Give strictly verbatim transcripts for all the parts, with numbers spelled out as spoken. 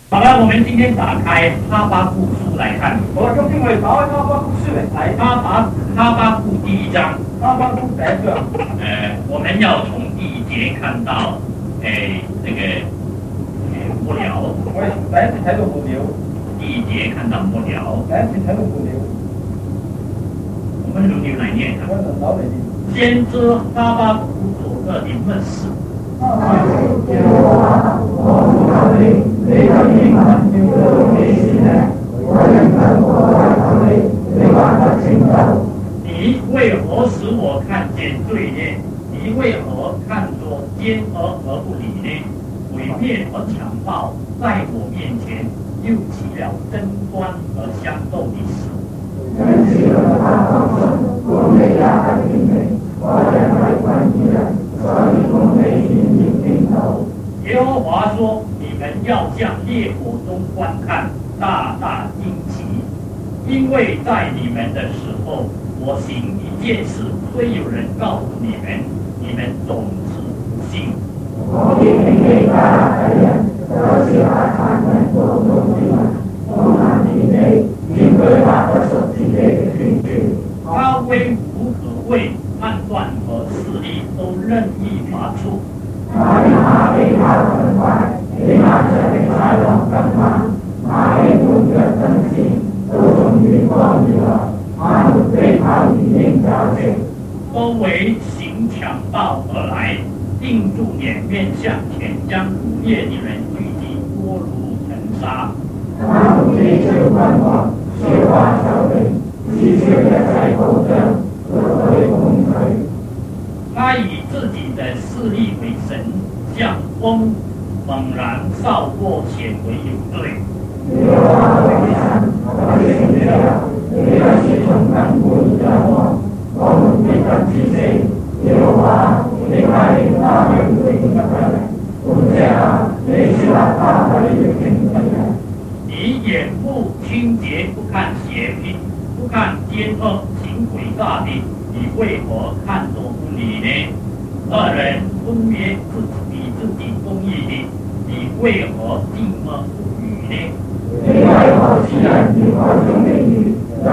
好了，我们今天打开哈巴谷书来看。 好啦，今天我哋打開哈巴谷書嚟睇。 哈巴哈巴谷第一章。 哈巴谷第一章。 呃，我们要从第一节看到，诶、呃，这个，诶、呃，末了。 我哋第一次睇到末了。 第一节看到末了。 第一次睇到末了。 我们轮流来念啊。 我輪流嚟念。 先知哈巴谷所得的默示。 哈巴谷耶和華，我呼求你，你嘅應允要到幾時呢？我仍等我來求你，你還不拯救。 你為何使我看見罪孽？你為何看作奸惡而不理呢？毀滅和強暴在我面前，又起了爭端和相鬥的事。 因此我他當信，公理也不顯明，我人為君義人，所以公理顯然顛倒。 耶和華說：你們要向烈火中觀看，大大驚奇，因為在你們的時候，我行一件事，雖有人告訴你們，你們總是不信。 我見你嘅家嘅人，都是把殘忍過度之民，傲慢自己，面對那不屬自己嘅權權。 他威武可畏，判斷和勢力都任意發出。 他的馬比他更快，比馬上的豺狼更慢，馬的滿腳爭戰，都從遠方而來。他們非他而應找藉， 都為行強暴而來，定住臉面向前，將忤逆的人聚集，多如塵沙。 他們譏笑君王，笑話首領，譏笑一切保障，不許攻取。 他以自己的勢力為神，像風猛然掃過，顯為有罪。 耶和華為神，為聖者。你不是從亙古而有我，我們必不致死。耶和華，你派領他永永不人，本者啊，你是立他為要敬的人。 你眼目清潔，不看邪僻，不看奸惡，行詭詐的，你為何看作不理呢？惡人分別自己自己公義的，你為何靜默不語呢？ 你為何使人以口中的語？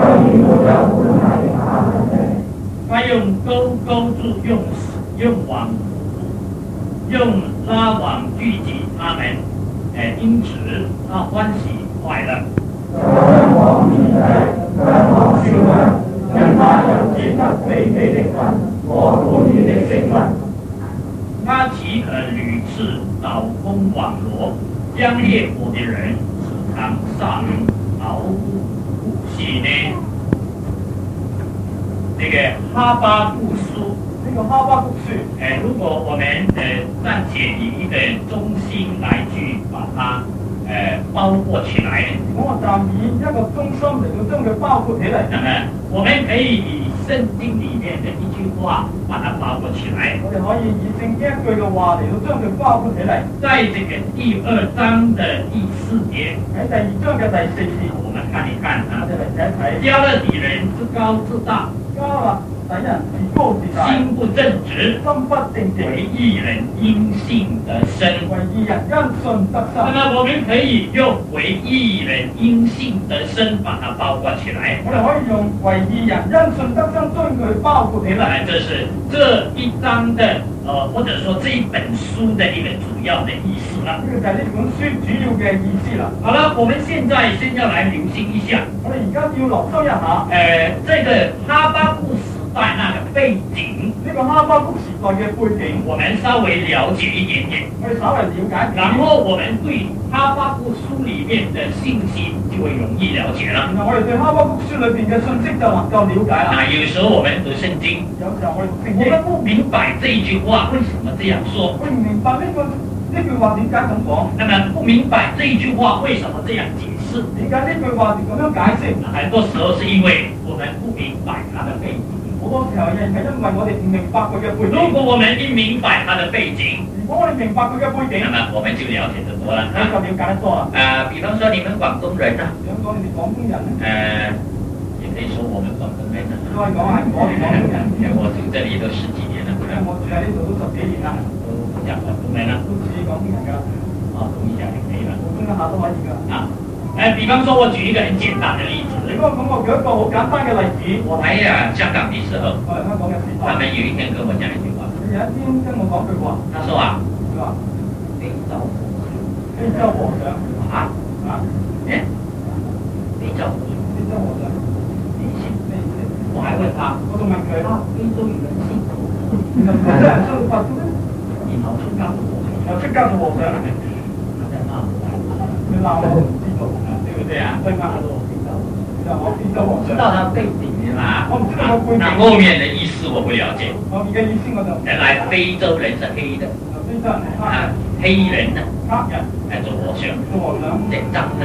他用钩钩住，用用網用拉網聚集他們，誒，因此他歡喜快樂。 我面體，向我燒香，因他又接得卑鄙的份和叛逆的食物。 他豈可屢次倒空網羅，將烈火的人時常殺人，毫無顧忌呢？這個哈巴谷書， 呢個哈巴谷書， 誒，如果我們誒暫且以一個中心來去把它誒包括起來， 我暫以一個中心嚟到將佢包括起嚟。 那麼我們可以以聖經裡面的一句話把它包括起來。 我哋可以以聖經一句嘅話嚟到將佢包括起嚟。 在這個第二章的第四節， 喺第二章嘅第四節， 我們看一看啊， 我哋嚟睇一睇。 迦勒底人自高自大， 迦勒底人自高自大， 心不正直， 心不正直， 為義人因信得生。 為義人因信得生。 那麼我們可以用為義人因信得生把它包括起來。 我哋可以用為義人因信得生將佢包括起來。 這是這一章的，呃，或者說這一本書的一個主要的意思啦。 呢個就係呢本書主要嘅意思啦。 好了，我們現在先要來留心一下。 我哋而家要留心一下， 呃，這個哈巴谷時代那個背景， 呢個哈巴谷時代嘅背景， 我們稍微了解一點點。 我哋稍微了解。 然後我們對哈巴谷書裡面的信息就會容易了解了。 然後我哋對哈巴谷書裏邊嘅信息就能夠了解啦。 那有時候我們讀聖經， 有時候我哋讀聖經， 我們不明白這一句話為什麼這樣說。 我唔明白呢個呢句話點解咁講。 那麼不明白這一句話為什麼這樣解釋？ 點解呢句話咁樣解釋？ 很多時候是因為我們不明白它的背景。 好多時候係係因為我哋唔明白佢嘅背景。 如果我們一明白它的背景， 如果我哋明白佢嘅背景， 那麼我們就了解得多了。 我就了解得多啦。 啊，比方說你們廣東人啊， 比方講你哋廣東人咧， 呃，也可以說我們廣東人啊。 都可以講係我哋廣東人。 我住這裡都十幾年了， 因為我住喺呢度都十幾年啦， 都講廣東人啦。 都似廣東人㗎。 啊， 好，读一下就可以了。 我跟下都可以㗎。 啊，誒，比方說，我舉一個很簡單的例子。 如果咁，我舉一個好簡單嘅例子。 我來啊香港的時候， 我嚟香港嘅時候， 他們有一天跟我講一句話。 有一天跟我講句話， 他說啊， 佢話非洲和尚， 非洲和尚啊啊， 誒，非洲和尚， 非洲和尚， 你信？ 咩意思？ 我還問他， 我仲問佢， 啊，非洲有人信？ 原來非洲人信佛嘅咩？ 你老出家做和尚， 又出家做和尚， 他在罵我， 佢鬧我唔知道， 對不對啊？ 對嘛？ 他說我非洲， 就我非洲和知尚， 道他背景嗎？ 我唔知道個背景。 那後面的意思我不了解。 我而家意思我就， 原來非洲人是黑的， 非洲人係黑啊人，， 黑人呢， 黑人來做和尚， 做和尚， 這髒的，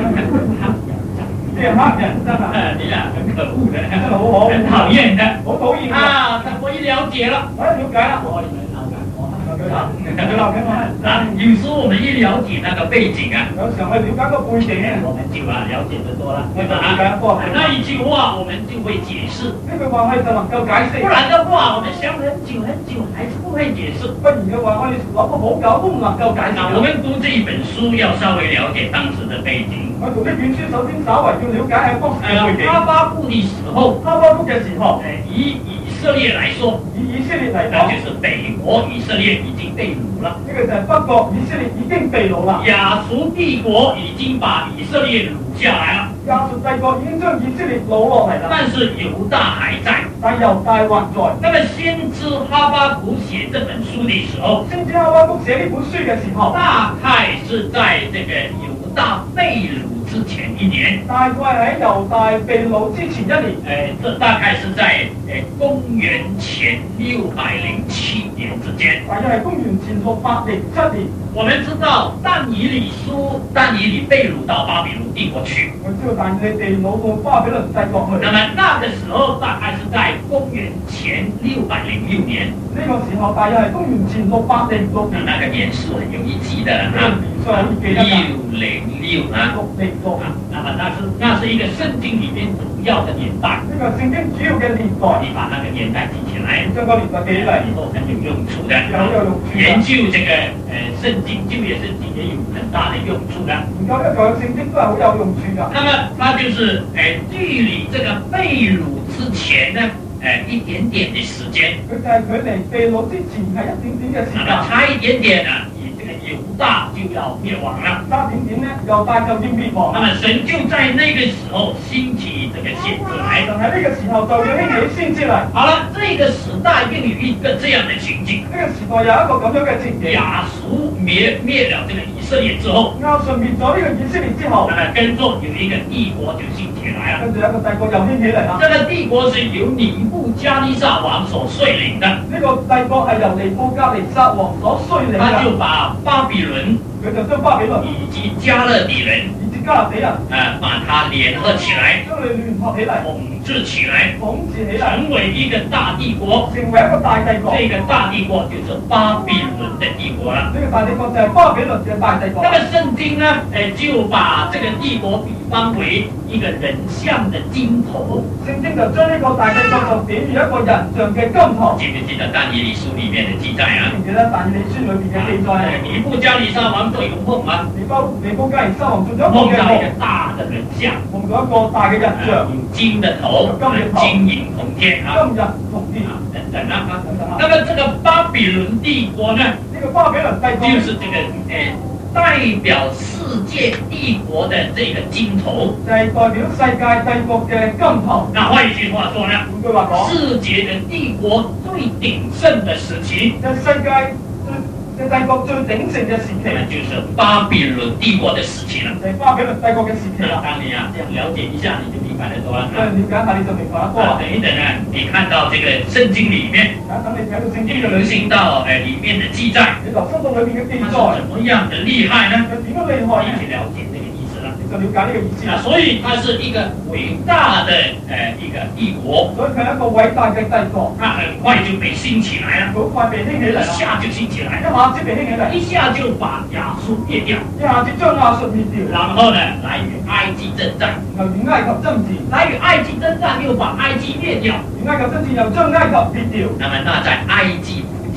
即係黑人真係你啊，很可惡的， 真係好可惡， 很討厭的。 好討厭啊！ 啊，我一了解了， 我一了解啦， 我你們鬧緊我。 佢鬧佢鬧緊我。 啊，有時候我們一了解那個背景啊， 有時候我了解個背景， 我們就啊了解得多了，對吧？ 了解得多。 那一句話我們就會解釋， 呢句話我哋就能夠解釋。 不然的話我們想很久很久還是不會解釋。 不然嘅話，我哋諗咗好久都唔能夠解釋。 那我們讀這一本書要稍微了解當時的背景。 我讀呢本書，首先稍為要了解下當時嘅背景。 哈巴谷的時候， 哈巴谷嘅時候， 誒以以色列來說， 以以色列嚟那講， 就是北國以色列已經被擄了， 呢個就係北國以色列已經被擄啦。 亞述帝國已經把以色列擄下來了， 亞述帝國已經將以色列擄落嚟啦， 但是猶大還在。 但猶大還在。 那麼先知哈巴谷寫這本書的時候， 先知哈巴谷寫呢本書嘅時候， 大概是在這個猶大被擄之前一年， 大概喺猶大被擄之前一年， 誒，這大概是在誒公元前六百零七年之間。 大約係公元前六百零七年。 我們知道但以理書，但以理被擄到巴比倫帝國去。 我知道但以理被擄到巴比倫帝國去。 那麼那個時候大概是在公元前六百零六年。 呢個時候大約係公元前六百零六年。 那個年數很容易記的啊，六零六啊。 六零六啊，那麼那是那是一個聖經裡面主要的年代。 呢個聖經主要嘅年代， 你把那個年代記起來， 將個年代記起嚟， 以後很有用處的。 有有用處的。 研究這個呃聖經舊約聖經也有很大的用處的。 研究一個聖經都係好有用處㗎。 那麼它就是誒、呃、距離這個被擄之前呢，誒、呃、一點點的時間。 佢就係距離被擄之前係一點點嘅時那麼間。 差一點點啊，以這個猶大就要滅亡了。 差點點呢，猶大就要滅亡。 那麼神就在那個時候興起這個先知來。 就喺呢個時候就要興起先知嚟。 好了，這個時代便有一個這樣的情景。 呢個時代有一個咁樣嘅情景。 亞述滅滅了這個以色列之後， 亞述滅咗呢個以色列之後， 那麼跟着有一個帝國就興起來了。 跟住有一個帝國又興起嚟啦。 這個帝國是由尼布加尼撒王所率領的。 呢個帝國係由尼布加尼撒王所率領嘅。 他就把巴比倫， 佢就將巴比倫以及加勒底人， 以及加勒底人， 呃，把它聯合起來， 將佢聯合起嚟， 統治起來， 統治起嚟， 成為一個大帝國。 成為一個大帝國。 這個大帝國就是巴比倫的帝國了。 呢個大帝國就係巴比倫嘅大帝國。 那麼聖經呢，誒就把這個帝國比方為一個人像的金頭。 聖經就將呢個大帝國就比喻一個人像嘅金頭。 記不記得但以理書裡面的記載啊？ 記得但以理書裏邊嘅記載。 尼布加尼撒王做一個夢啊， 尼布尼布加尼撒王做咗一個夢到一嘅個大的人像， 夢到一個大嘅人像， 有金的頭，金銀銅天啊， 金銀銅天啊等等啊。那麼這個巴比倫帝國呢， 呢個巴比倫帝國就是這個誒、呃、代表世界帝國的這個金頭， 就係代表世界帝國嘅金頭。 那換一句話說呢， 換句話講， 世界的帝國最鼎盛的時期， 就世界最嘅帝國最鼎盛嘅時期， 那就是巴比倫帝國的時期了。 就係巴比倫帝國嘅時期啦。 當你啊這樣了解一下，你就明白得多了。 咁了解下你就明白得多啦。 等一等呢，你看到這個聖經裡面， 等你睇到聖經你留心到誒裡面的記載， 你留心到裏面嘅記載， 它是怎麼樣的厲害呢？ 佢點樣厲害你呢？ 去了解這個意思了。 你就了解呢個意思啊， 啦。 所以它是一個偉大的呃一個帝國， 所以佢係一個偉大嘅帝國， 它很快就被興起來了， 好快被興起嚟一啦， 下就興起來一了， 下子被興起嚟， 一下就把亞述滅掉， 一下子將亞述滅掉， 然後呢來與埃及征戰， 然後與埃及爭戰， 來與埃及征戰又把埃及滅掉。 與埃及爭戰又將埃及滅掉。 那麼那在埃及附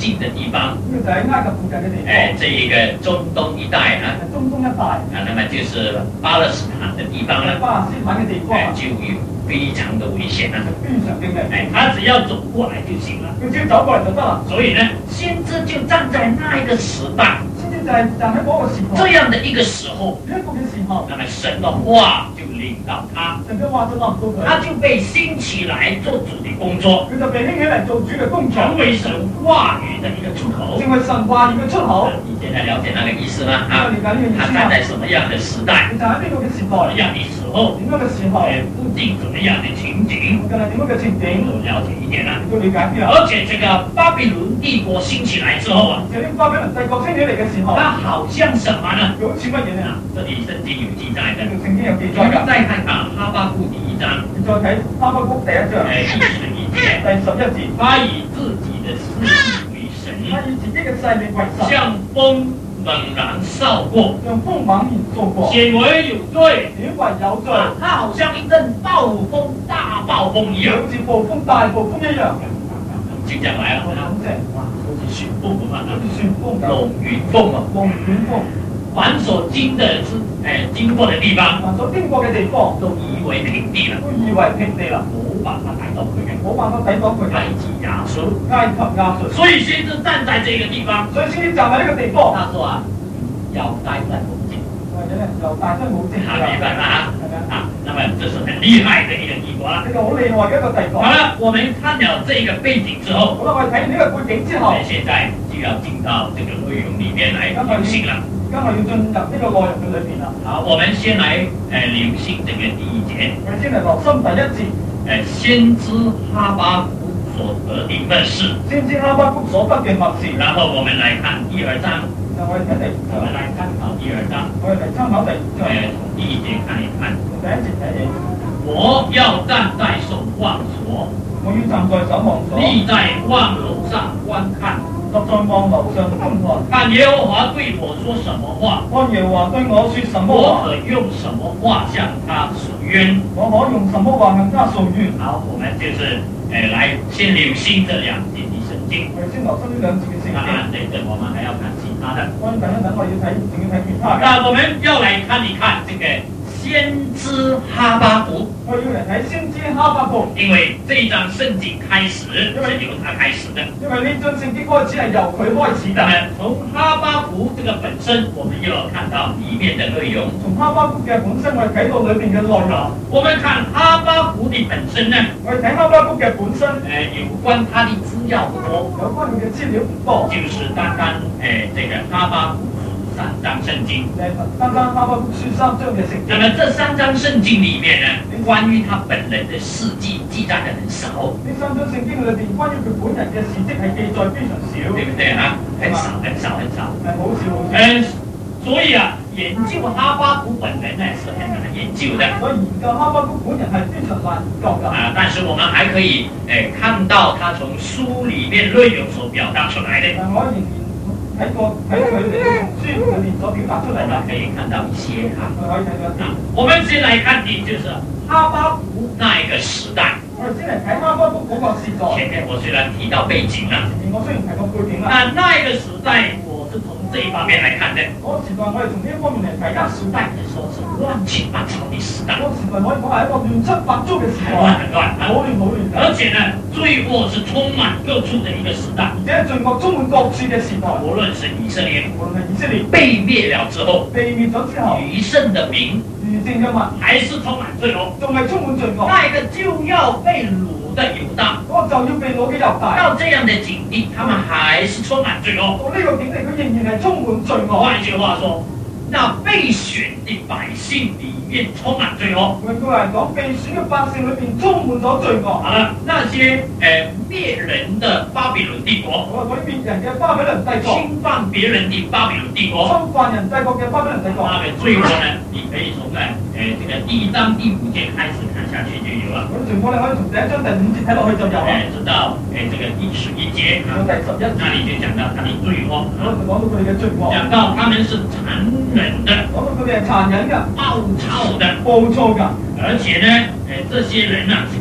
近的地方， 呢個就喺埃及附近嘅地哎， 方， 这一個中東一帶啊， 係中東一帶， 啊，那麼就是巴勒斯坦的地方係了， 巴勒斯坦嘅地方哎， 啊， 就有非常的危險啊， 非常嘅危哎險。， 他只要走過來就行了。 佢只要走過嚟就得啦。 所以呢，先知就站在那一個時代， 先至就係站喺嗰個時這代， 樣的一個時候， 呢一個嘅時候， 那麼神的話就領導他， 神嘅話就臨到佢， 他就被興起來做主的工作， 佢就被興起嚟做主嘅工作， 成為神話語的一個出口。 成為神話語嘅出口。 你現在了解那個意思嗎？啊， 了解呢個意思啊他站在什麼樣的時代， 你就喺呢個嘅時代， 什麼樣的時候， 點樣嘅時候， 哎，附近怎麼樣的情景， 近係點樣嘅情景， 都了解一點啦。 要了解啲啊。 而且這個巴比倫帝國興起來之後啊， 而且呢個巴比倫帝國升起嚟嘅時候， 它好像什麼呢？ 佢好似乜嘢呢？ 啊，這裡聖經有記載的。 呢度聖經有記我載㗎。 們再看看哈巴谷第一章， 你再睇哈巴谷第一章哎，第十一節， 第十一節， 他以自己的私意為神， 他以自己嘅勢力為神， 像風猛然掃過， 像風猛然掃過， 顯為有罪。 顯為有罪， 啊，他好像一陣暴風、大暴風一樣。 好似暴風大暴風一樣。 就講來了， 我諗即係哇，好似旋風咁啊， 好似旋風咁， 龍捲風啊， 龍捲風， 凡所經的是，哎，經過的地方， 嗱所經過嘅地方都夷為平地了， 都以為平地啦， 冇辦法睇到佢嘅冇辦法睇到佢埃及亞述。 埃及亞述， 所以先知站在這個地方， 所以先至站喺呢個地方， 他說啊，要待在風景。 或者咧就大聲冇正啊，明白嗎？ 係咪啊？ 啊，那麼這是很厲害的一個帝國啦。 呢個好厲害嘅一個帝國。 好了，我們看了這個背景之後， 好啦，我哋睇完呢個背景之後， 我們現在就要進到這個內容裡面來留心了。 而家我要進入呢個內容嘅裏邊啦。 好，我們先來呃留心這個第一節， 我哋先嚟留心第一節， 呃，先知哈巴谷所得的默示， 先知哈巴谷所得嘅默示。 然後我們來看第二章， 就我哋睇第， 我們來參考第二章， 我哋嚟參考第二章， 呃，從第一節看一看。 從第一節睇起。 我要站在守望所， 我要站在守望所， 立在望樓上觀看， 立在望樓上觀看， 看耶和華對我說什麼話， 看耶和華對我說什麼我話， 可用什麼話向他訴冤。 我可用什麼話向他訴冤。 好，我們就是呃來先留心這兩節的聖經。 我哋先留心呢兩節嘅聖經。 當然，這個我們還要看其他的。 我等一等，我要睇，仲要睇其他嘅。 那我們要來看一看這個先知哈巴谷， 我要嚟睇先知哈巴谷， 因為這一章聖經開始是由他開始的。 因為呢章聖經開始係由佢開始那嘅。 麼從哈巴谷這個本身，我們又要看到裡面的內容。 從哈巴谷嘅本身，我哋睇到裏邊嘅內容。 我們看哈巴谷的本身呢， 我哋睇哈巴谷嘅本身， 呃，有關他的資料不多， 有關佢嘅資料唔多。 就是單單呃這個哈巴谷三章聖經。 誒，單單哈巴谷書三章嘅聖經。 那麼這三章聖經裡面呢，關於他本人的事跡記載得很少， 呢三章聖經裏邊關於佢本人嘅事蹟係記載非常少， 對不對啊？很少很少很少。 係好少好少。 嗯，所以啊，研究哈巴谷本人呢是很難研究的。 所以研究哈巴谷本人係非常難研究㗎。 啊，但是我們還可以誒、呃、看到他從書裡面內容所表達出來的， 但我仍然睇過睇佢哋書裏面所表達出嚟我們嘅， 可以看到一些哈。 我可以睇到一啲。 啊，我們先來看的就是哈巴谷那一個時代。 我哋先嚟睇哈巴谷嗰個時代。 前面我雖然提到背景啦， 前面我雖然提過背景啦， 那那一個時代我是從這一方面來看的。 嗰個時代我哋從呢一方面嚟睇， 那時代可以說是亂七八糟的時代， 嗰個時代可以講係一個亂七八糟嘅時很代， 亂很亂啊！ 好亂好亂㗎。 而且呢，罪惡是充滿各處的一個時代。 而且罪惡充滿各處嘅時代， 無論是以色列無論係以色列被滅了之後， 被滅咗之後， 餘剩的民餘剩嘅民還是充滿罪惡。 仲係充滿罪惡。 那一個就要被擄的猶大， 嗰個就要被攞嘅猶大， 到這樣的境地，他們還是充滿罪惡。 到呢個境地，佢仍然係充滿罪惡。 換句話說，那被選的百姓裡面充滿罪惡。 換句話講，被選嘅百姓裏邊充滿咗罪惡。 好了，那些呃滅人的巴比倫帝國， 我話嗰啲滅人嘅巴比倫帝國， 侵犯別人的巴比倫帝國， 侵犯人帝國嘅巴比倫帝國。 那個罪惡呢，你可以從誒呃這個第一章第五節開始看下去就有了。 咁全部你可以從第一章第五節睇落去就有啦。 哎，直到哎這個第十一節啊， 到第十一節， 那裡就講到他的罪惡我啊， 就講到佢哋嘅罪惡， 講到他們是殘忍的、 講到佢哋係殘忍嘅、 暴躁的， 暴躁㗎， 而且呢，哎這些人呢、是口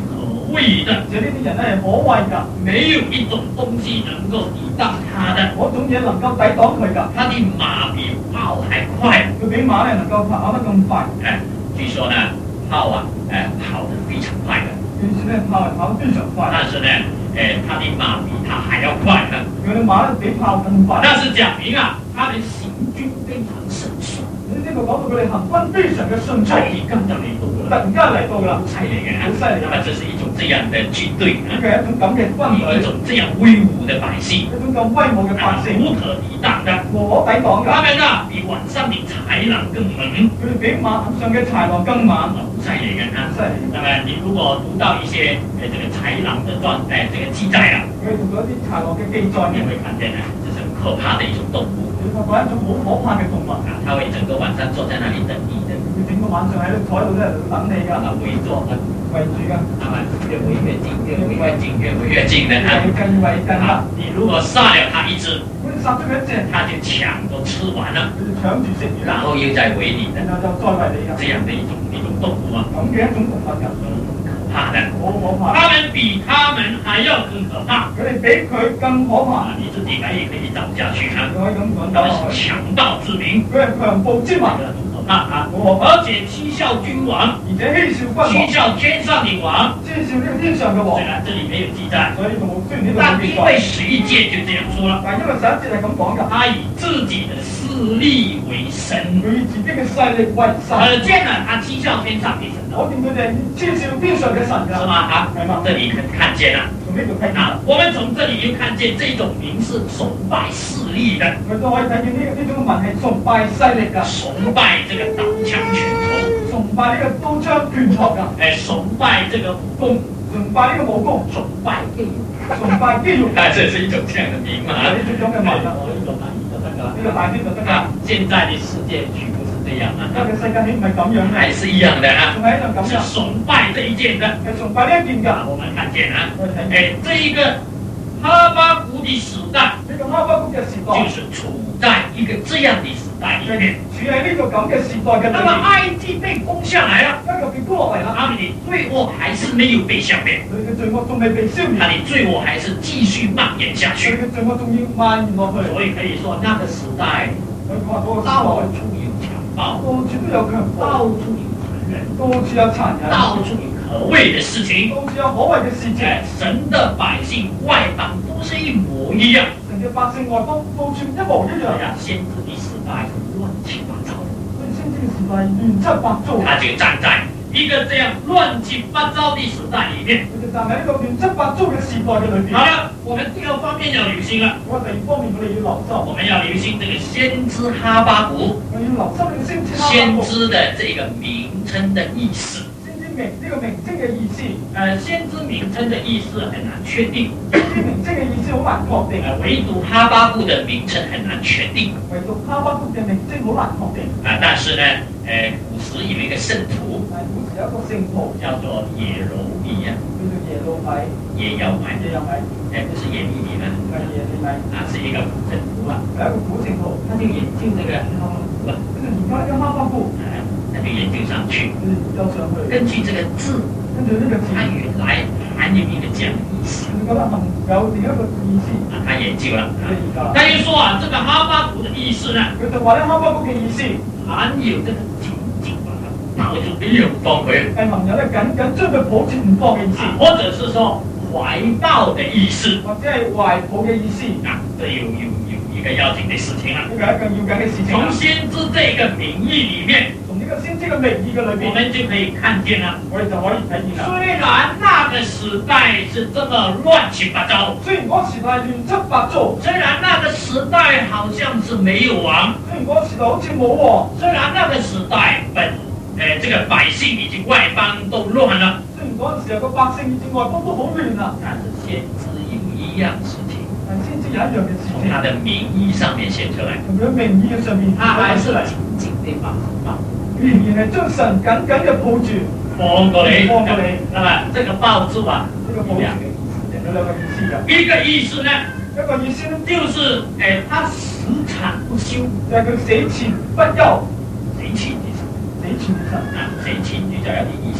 畏的， 而且呢啲人咧係可畏㗎， 没有一种东西能够抵挡他的。 嗰種嘢能夠抵擋佢㗎。 他的马比炮还快， 佢比馬咧能夠跑得咁快。 哎，据说呢，炮啊，哎，跑得非常快的。 據說咧炮係跑得非常快， 但是呢，哎，他的马比他还要快呢。 佢嘅馬咧比炮更快。 那是讲明啊，他的行军非常迅速。 呢個講到佢哋行軍非常嘅迅速， 突然間就嚟到突了， 然間嚟到啦， 好犀利嘅， 好犀利那麼這是一種這樣的軍隊呢啊， 個係一種咁嘅軍隊， 一種這樣威武的百姓， 一種咁威武嘅百啊， 姓， 無可抵擋的。 無可抵擋㗎。 他們啊，比晚上的豺狼更猛， 佢哋比馬上嘅豺狼更猛， 好犀利嘅啊。 犀利。 那麼你如果讀到一些誒這個豺狼的傳，誒這個記載啊， 佢哋讀到一啲豺狼嘅記載， 你會看見呢，這是很可怕的一種動物你發覺一種好可怕嘅動物， 啊，它會整個晚上坐在那裡等你的， 佢整個晚上喺度坐喺度咧等你㗎， 啊，圍坐的， 圍住㗎， 那麼越圍越近，越圍越近，越圍越近的啊。 圍近圍近啦。 啊，你如果殺了它一隻， 如果你殺咗佢一隻， 它就搶都吃完了， 佢就搶住食完然啦， 後又再圍你的， 然後就再圍你㗎， 這樣的一種一種動物啊， 咁嘅一種動物㗎， 很可怕的。 好可怕。 他們比他們還要更可怕。 佢哋比佢更可怕。 啊，你自己可以可以找下去看， 你可以咁講他們講是強盜之名， 佢係強暴之民， 很可怕啊！而且欺笑君王， 而且欺笑君王， 欺笑天上的王。 欺笑呢個天上嘅王雖。然這裡沒有記載， 所以冇雖然呢度但冇記載， 因為十一節就這樣說了， 但因為十一節係咁講㗎， 他以自己的勢力為神， 佢以自己嘅勢力為神。 可見呢，他欺笑天上的神我見佢哋欺笑天上嘅神㗎， 是嗎？啊， 係嘛？ 這裡可看見了。 從呢度睇見， 啊，我們從這裡又看見這種名是崇拜勢力的， 佢都可以睇見呢呢種文係崇拜勢力㗎， 崇拜這個刀槍拳頭， 崇拜呢個刀槍拳頭㗎， 哎，崇拜這個武功， 崇拜呢個武功， 崇拜肌肉， 崇拜肌肉， 啊，這是一種這樣的名嘛？ 係呢種嘅文啊， 我一種啊，一種那個呢個大啲就得㗎。 啊，現在的世界豈不是這樣啊？ 今日世界豈唔係咁樣嘅？ 還是一樣的啊， 仲係一樣咁是樣， 崇拜這一件的。 係崇拜呢一件㗎。 啊，我們看見啊， 我哋睇見哎，這一個哈巴谷的時代， 呢個哈巴谷嘅時代， 就是處在一個這樣的時代裡面。 處喺呢個咁嘅時代嘅裏那麼面， 埃及被攻下來了， 一個被攻落嚟啦， 他們的罪惡還是沒有被消滅， 佢嘅罪惡仲未被消滅， 他的罪惡還是繼續蔓延下佢去。 嘅罪惡仲要蔓延落去。 所以可以說，那個時代佢講話嗰個時到代， 處有強暴， 到處都有強暴， 到處有殘忍， 到處有殘忍， 到處有可畏的事情。 到處有可畏嘅事情。 哎，神的百姓外邦都是一模一樣。 神嘅百姓外邦到處一模一樣哎，呀，先知的時代亂七八糟的， 所以先知嘅時代亂七八糟。 他就站在一個這樣亂七八糟的時代裡面。 佢哋站喺呢個亂七八糟嘅時代嘅裏邊。 好了，我們第二方面要留心了。 我第二方面，我哋要留心， 我們要留心這個先知哈巴谷， 我要留心呢個先知哈巴先谷知的這個名稱的意思。 先知名呢個名稱嘅意思， 呃，先知名稱的意思很難確定， 先知名稱嘅意思好難確定， 呃，唯獨哈巴谷的名稱很難確定。 唯獨哈巴谷嘅名稱好難確定。 啊、但是呢，呃，古時有一個聖徒但係古時有一個聖徒叫做耶柔米啊， 叫做耶路米， 耶柔米， 耶柔米哎，不是耶利米呢， 係耶利米， 啊，是一個古聖徒啊， 係一個古聖徒。 他就引進這個哈巴谷啊， 跟住而家呢個哈巴谷， 哎，他就引進上去， 佢哋就上去， 根據這個字， 跟住呢個字， 它原來含有一個這樣的意思佢覺得含有另一個意思。 啊，他研究了啊， 佢而家， 他就說啊，這個哈巴谷的意思呢， 佢就話咧哈巴谷嘅意思含有這個緊緊把它抱住不要放回， 係含有咧緊緊將佢抱住唔放嘅意思， 啊，或者是說懷抱的意思或者係懷抱嘅意思。 啊，這有有有一個要緊的事情了。 呢個係一個要緊嘅事情啦從。先知這個名義裡面， 從呢個先知嘅名義嘅裏我邊， 們就可以看見了。 我哋就可以睇見啦。 雖然那個時代是這麼亂七八糟， 雖然嗰個時代亂七八糟， 雖然那個時代好像是沒有王， 雖然嗰個時代好似冇王， 雖然那個時代本，呃，這個百姓以及外邦都亂了， 雖然嗰陣時候個百姓以至外邦都好亂啦， 但是先知有一樣事情， 但先知有一樣嘅事情， 從他的名義上面寫出來， 從佢名義嘅上面他還是出嚟， 緊緊地把抱仍然係將神緊緊嘅抱住， 放過你。 放過你那麼這個抱住啊， 呢個抱住有兩個意思。 有兩個意思嘅。 一個意思呢， 一個意思咧， 就是，哎，他死纏不休， 就係佢死纏不休， 死纏的死纏嘅神， 啊，死纏就叫有啲意思，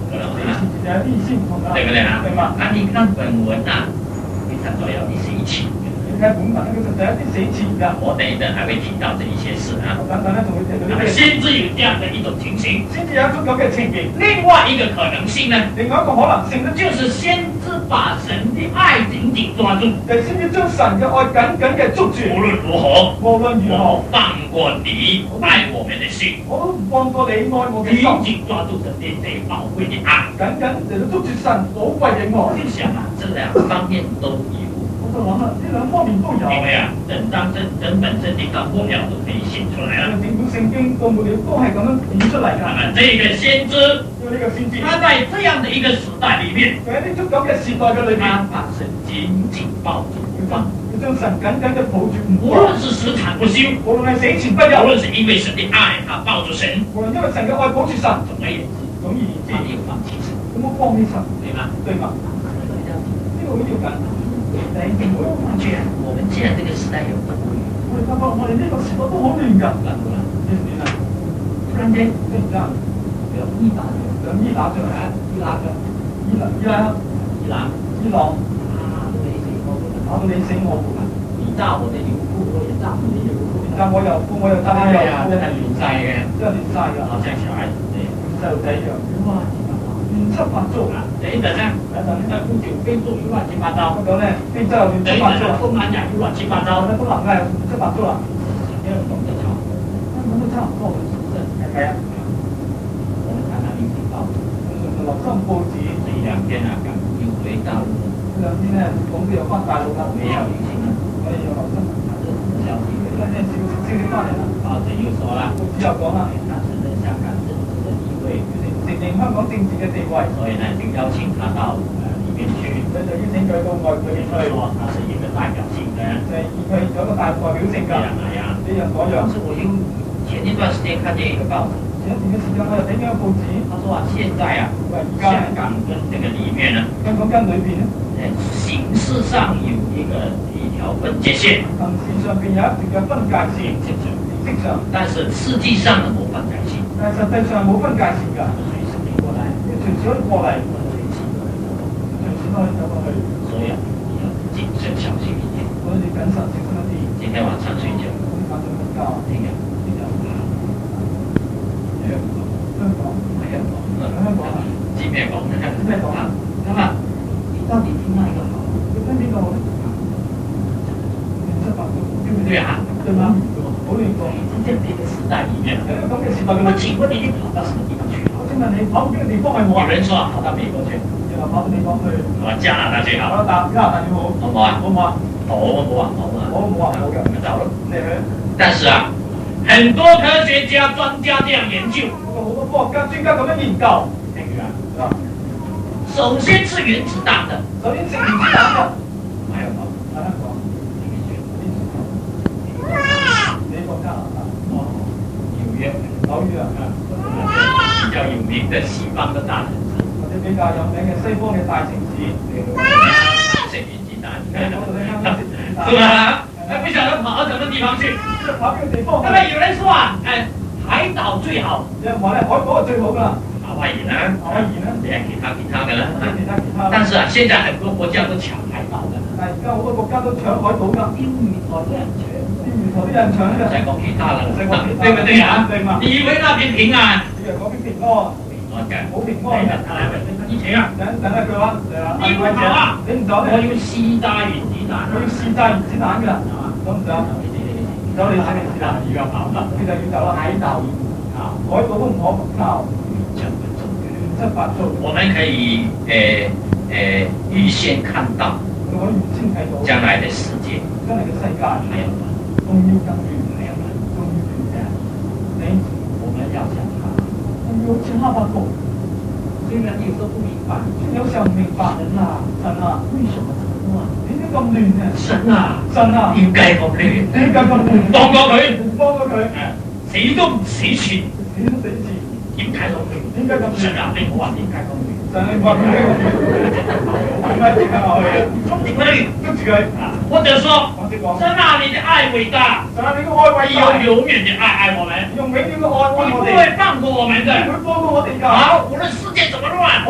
对不对啊？ 對嘛？ 啊，你看本文啊，非常重要，你是一起。 你睇本文咧，其實就係一啲死前㗎。 我等一等還會提到這一些事啊。 等等咧，仲會提到呢啲。 先知有這樣的一種情形， 先至有一種咁嘅情形。 另外一個可能性呢？ 另外一個可能性咧， 就是先知把神的愛緊緊抓住， 就先至將神嘅愛緊緊嘅捉住。 無論如何， 無論如何， 放過你愛我們的心， 我都唔放過你愛我嘅心。 緊緊抓住神的這寶貴的愛， 緊緊嚟到捉住神寶貴嘅愛。 我就想啊，這兩方面都有。 我就諗啦，呢兩方面都有。 因為啊，整張整整本聖經到末了都可以寫出來了。 整本聖經到末了都係咁樣演出嚟㗎。 啊，這個先知， 因為呢個先知， 他在這樣的一個時代裏面， 喺呢種咁嘅時代嘅裏面， 他把神緊緊抱住不放， 要將神緊緊嘅抱住唔無論是死纏不休， 無論係死纏不休， 無論是因為神的愛，他抱住神， 無論因為神嘅愛抱住神， 總而言之， 總而言之， 他沒有放棄神， 咁我放棄神， 對嗎？ 對嗎？呢個好要緊。 第一點，我發覺我們現在這個時代有多亂， 我哋發覺我哋呢個時代都好亂㗎， 亂唔亂？ 亂唔亂啊？ 突然間， 突然間有伊朗， 有伊打仗啊， 伊拉克， 伊朗伊拉克、 伊朗， 伊朗啊，都你死我活， 打到你死我活啊！ 你炸我的油庫，我也炸你的油庫， 但我又我又炸你又， 真係亂晒嘅， 真係亂晒㗎， 好像小孩子這樣， 細路仔一樣， 哇！ 亂七八糟啊！等一等呢， 等等在不久非洲又亂七八糟， 咁講咧，非洲又亂七八糟， 東南亞又亂七八糟， 東南亞又亂七八糟啦， 因為我們都差不多， 根本都差唔多嘅， 是不是？ 係啊， 我們看到媒體報道， 留心報紙， 這兩天啊，港又回大陸， 呢兩天咧講到又翻大陸啦， 我們要留心啊， 我哋要留心， 它這什麼消息？ 呢啲消消息翻嚟啦， 報紙又說了， 報紙又講啦， 他承認香港政治的地位， 承認香港政治嘅地位， 所以呢就邀請他到呃裡面去， 所以就邀請佢到外邊去， 說他是一個代表性的， 就係以佢有個大代表性㗎， 這樣那樣， 呢樣嗰樣。 但是我就前一段時間看見一個報紙。 前一段嘅時間，我又睇緊個報紙， 他說啊，現在啊， 話而家香港跟這個裡面呢， 香港跟裏邊咧， 呃，形式上有一個一條分界線， 行事上邊有一條嘅分界線， 形式上， 形式上， 但是實際上呢冇分界線， 但係實際上冇分界線㗎， 隨時可以過來， 要隨時可以過嚟， 隨時可以走過去， 隨時都可以走過去， 所以啊，你要謹慎小心一點。 所以你謹慎小心一啲。 今天晚上睡覺， 今晚上瞓覺， 聽日呢就香港， 香港， 香港， 香港， 幾面講呢？ 幾面講啊？ 那麼你到底聽哪一個好？ 你聽邊個好咧？亂七八糟，對唔對啊， 對嗎？好亂講。 在這個時代裡面， 喺咁嘅時代嘅裏我邊， 請問你，你跑到什麼地方去？ 我請問你跑邊個地方係好啊？ 有人說跑到美國去， 又話跑到地方去， 我加拿大最好， 加拿大加拿大要好， 好唔好啊？ 好唔好啊？ 好，冇話好啊， 我冇話好嘅， 你們走了。 你去。 但是啊，很多科學家、專家這樣研究， 好多科學家、專家咁樣研究， 譬如啊， 啊， 首先是原子彈的， 首先食原子彈嘅， 還有冇？ 喺香港，美國、加拿大、 哦，紐約， 紐約啊， 比較有名的西方的大城市， 或者比較有名嘅西方嘅大城市， 食原子彈， 嗰度咧啱啱食原子彈， 是吧？哎，不曉得跑到什麼地方去？ 即係跑邊個地方？ 那麼有人說啊，哎，海島最好， 有人話咧海島係最好㗎啦， 夏威夷呢？ 夏威夷呢？ 也其他其他的呢？ 或者其他其他。 但是啊，現在很多國家都搶海島的， 但係而家好多國家都搶海島㗎， 釣魚台都有人搶， 啲魚台都有人搶㗎。 再講其他了， 再講其他對不對啊？ 對嘛？ 你以為那邊平安？ 你又講邊平安？ 我講， 好平安嘅。 以前啊， 等等下句話， 你唔走啊？ 你唔走我要試炸原子彈， 我要試炸原子彈㗎，走唔走？走你食原子彈， 而家跑啦， 你就要走啦。 海島也不靠， 海島都唔可靠， 這麼重要。 亂七八糟。 我們可以誒誒預先看到我可以預先睇到將來的世界將來嘅世界還有嗎？ 仲要更亂， 還有嗎？ 仲要亂嘅。你我們要想他， 仲要好似哈巴谷， 雖然你有時候不明白， 有時候唔明白神啊， 神啊， 為什麼這麼亂？ 點解咁亂嘅？ 神啊， 神啊， 點解咁亂？ 點解咁亂？ 幫過佢， 幫咗佢， 死都唔死全， 死都死字， 點解咁亂？ 點解咁亂？ 神啊，你唔好話點解咁亂。 神啊，你話點解咁亂？點解點解落去？ 捉住佢， 捉住佢， 或者說， 我先講。 神啊，你的愛偉大， 神啊，你個愛偉你大， 有永遠的愛愛我們， 用永遠嘅愛愛你不我哋， 會放過我們的。 你會幫到我哋㗎。 好，無論世界怎麼亂， 無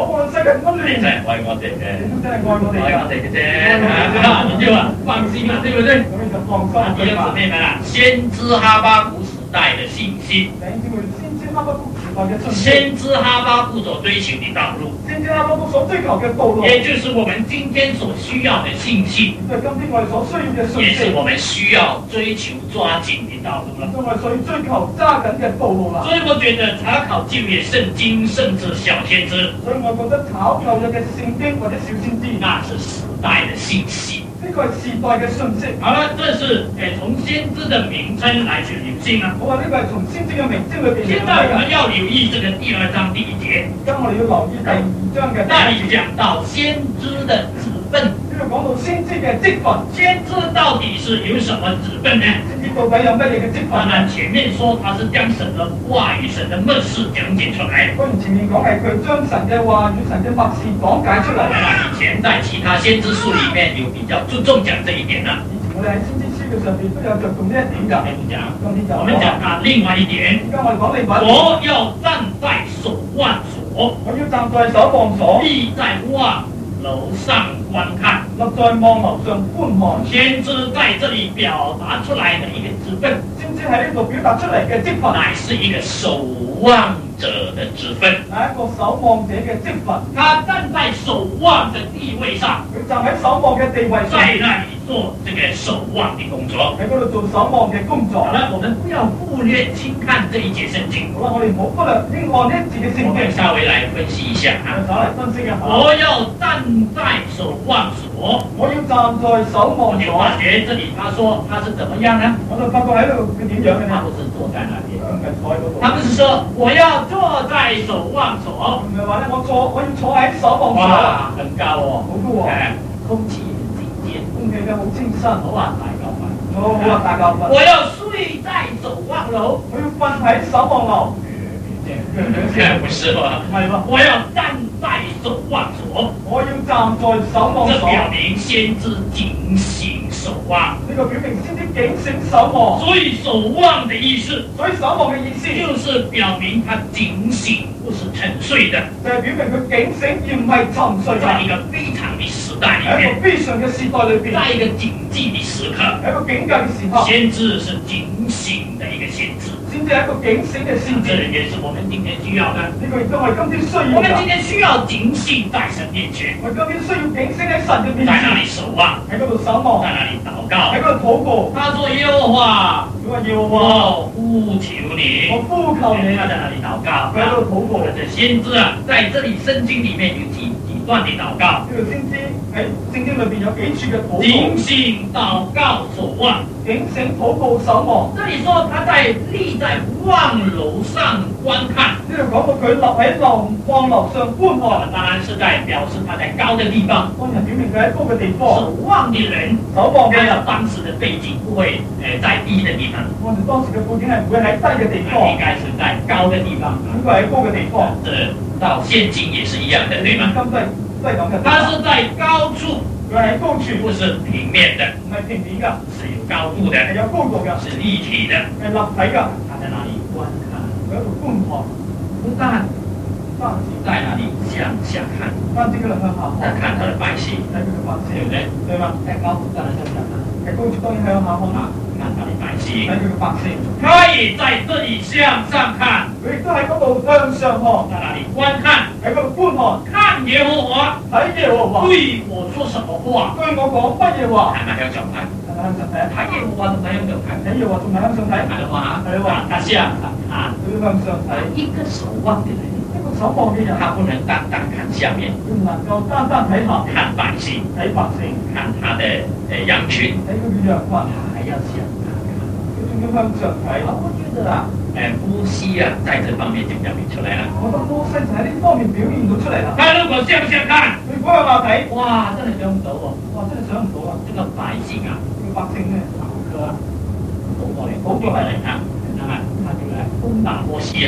嘅溫暖。 你真係愛我哋嘅， 你都真係愛我哋愛我㗎。 哋嘅啫，啊，你就啊放心啦，對不對？ 咁你就放心啊，弟兄姊妹們啊，先知哈巴谷時代的信息， 弟兄姊妹，先知哈巴谷時代嘅信息， 先知哈巴谷所追求的道路， 先知哈巴谷所追求嘅道路， 也就是我們今天所需要的信息， 就係今天我哋所需要嘅信也是息， 我們需要追求抓緊的道路了。 就係所以追求揸緊嘅道路啦。 所以我覺得查考舊約聖經，甚至小先知， 所以我覺得考舊約嘅聖經或者小先知， 那是時代的信息。 呢個係時代嘅信息。 好了，這是誒從先知的名稱來去留心啊。 我話呢個係從先知嘅名稱裏邊嚟現在我們要留意這個第二章第一節， 而家我哋要留意第二章嘅那裡講到先知的職分。 呢度講到先知嘅職分， 先知到底是有什麼職分呢？ 先知到底有乜嘢嘅職分當然前面說他是將神的話語、神的默示講解出來。 當然前面講係佢將神嘅話與神嘅默示講解出嚟。 那以前在其他先知書裡面有比較注重講這一點啦。 以前我哋喺先知書嘅上邊都有着重呢一點㗎。 不講， 今天就我們講啊另外一點， 而家我哋講另外一點， 我要站在守望所， 我要站在守望所， 立在望樓上觀看。 立在望樓上觀看。 先知在這裡表達出來的一個職分， 先知喺呢度表達出嚟嘅職分， 乃是一個守望者的職分。 係一個守望者嘅職分。 他站在守望的地位上， 佢站喺守望嘅地位上， 在那裡做這個守望的工作。 喺嗰度做守望嘅工作。 好了，我們不要忽略輕看這一節聖經， 好啦，我哋唔好忽略應看呢一節嘅聖我們經， 稍微來分析一下啊。 我稍嚟分析一下。 我要站在守望所， 我要站在守望所。 我就發覺這裡他說他是怎麼樣呢？ 我就發覺喺度佢點樣嘅呢？ 他不是坐在那邊， 唔係坐喺嗰度。 他不是說我要坐在守望所， 唔係話咧，我坐我要坐喺守望所。 哇，很高哦， 好高喎， 哎，空氣很清潔， 空氣嘅好清新， 好啊，大高分， 好好啊，大教訓。 我要睡在守望樓， 我要瞓喺守望樓。 不是吧？ 係喎， 我要站在守望所， 我要站在守望所。 這表明先知警醒守望。 呢個表明先知警醒守望。 所以守望的意思， 所以守望嘅意思就是表明他警醒，不是沉睡的， 就係表明佢警醒而唔係沉睡嘅。 在一個非常的時代裡面， 喺一個非常嘅時代裏邊， 在一個警戒的時刻， 喺一個警戒嘅時刻， 先知是警醒的一個先知。 先至係一個警醒嘅先這知。 也是我們今天需要的。 呢個亦都係今天需要我們今嘅。 天需要警醒在神面前， 我今天需要警醒喺神嘅面在那裡前， 守望， 喺嗰度守望， 在那裡禱告。 喺嗰度禱告。 他說：耶和華， 佢話要話， 我呼求你。 我呼求你。 他在那裡禱告。 佢喺度禱告。 這先知啊，在這裡聖經裡面有幾幾段的禱告。 呢度先知喺聖經裏邊有幾處嘅禱告。 警醒禱告守望。 警醒禱告守望。 這裡說他在立在望樓上觀看。 呢度講到佢立喺樓望樓上觀看， 當然是在表示他在高的地方。 當然表明佢喺高嘅地方。 守望的人， 守望嘅人， 按照當時的背景不會誒在低的地方， 我哋當時嘅背景係唔會喺低嘅地方， 應該是在高的地方。 應該喺高嘅地方。 這到現今也是一樣的，對嗎？ 今都係都係咁嘅。 它是在高處， 佢喺高處， 不是平面的， 唔係平面㗎， 是有高度的， 係有高度㗎， 是立體的。 係立體㗎。 他在那裡觀看， 佢喺度觀看， 不但單止在那裡向下看， 單止佢哋向下在看， 看他的百姓， 睇佢嘅百姓， 對不對？ 對嗎？ 在高處當然向下看， 喺高處當然向下看啦， 看他的百姓睇。佢嘅百姓。 他也在這裡向上看， 佢亦都喺嗰度向上看， 在那裡觀看， 喺嗰度觀看， 看耶和華睇耶和華對我說什麼話。 對我講乜嘢話， 看他向上看， 係咪向上睇啊？ 他耶和華怎麼向上看？ 睇耶和華仲係向上睇， 看的話， 係喎， 他向上看。 佢向上睇。 一個守望的人， 一個守望嘅人， 他不能單單看下面， 佢唔能夠單單睇下邊， 看百姓， 睇百姓， 看他的誒羊群， 睇佢嘅羊群， 還要向他看。 佢仲要向上睇。 我覺得啊，誒摩西啊，在這方面就表明出來了。 我覺得摩西就喺呢方面表現到出嚟啦。 他如果向下看， 佢如果向下睇， 哇，真係想唔到喎！ 哇，真係想唔到啊！ 這個百姓啊， 呢個百姓咧， 好個好過嚟，好過嚟啊！那麼他就來攻打摩西啊，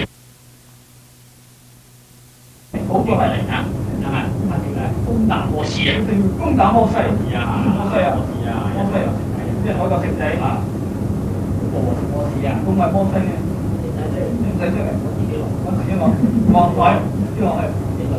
好過嚟啊！那麼他就來攻打摩西啊！ 佢哋要攻打摩西。 呀， 摩西啊， 摩西啊， 摩西啊，即係海角石仔啊！ 摩摩西啊， 咁咪摩西嘅， 你睇睇， 你唔使出嚟， 我自己落， 我自己落，望台，呢落去， 呢個